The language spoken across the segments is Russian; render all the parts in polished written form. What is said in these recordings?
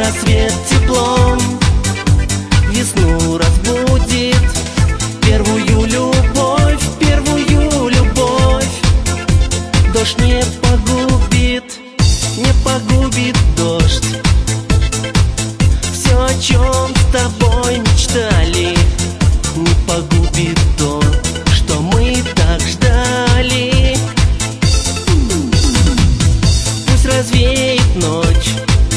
рассвет теплом весну разбудит. Первую любовь, первую любовь дождь не погубит, не погубит дождь. Все, о чем с тобой мечтали, не погубит то, что мы так ждали. Пусть развеет ночь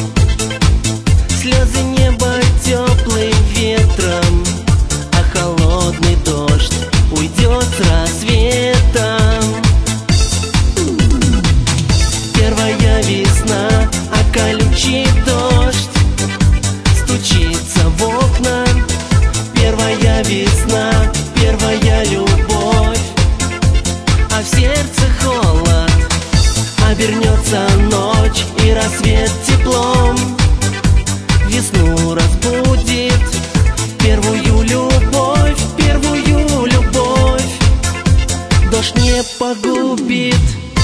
слезы неба теплым ветром, а холодный дождь уйдет с рассветом. Первая весна, а колючий дождь стучится в окна. Первая весна, первая любовь, а в сердце холод. Обернется ночь и рассвет теплом весну разбудит. Первую любовь, первую любовь дождь не погубит.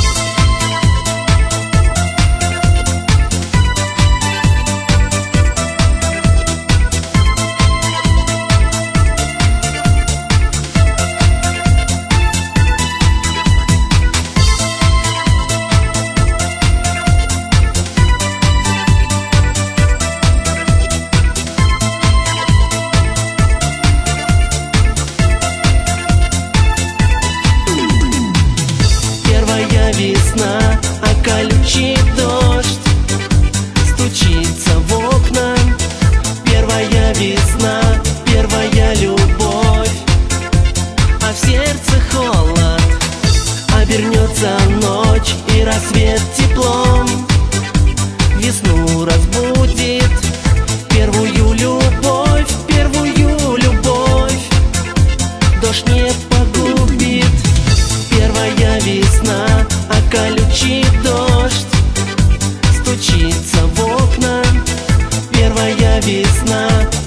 Весна, а колючий дождь стучится в окна. Первая весна, первая любовь, а в сердце холод. Обернется ночь и рассвет теплом весну разбудит. Первую любовь, первую любовь дождь не погубит. Первая весна, а колючий дождь стучится в окна. Первая весна,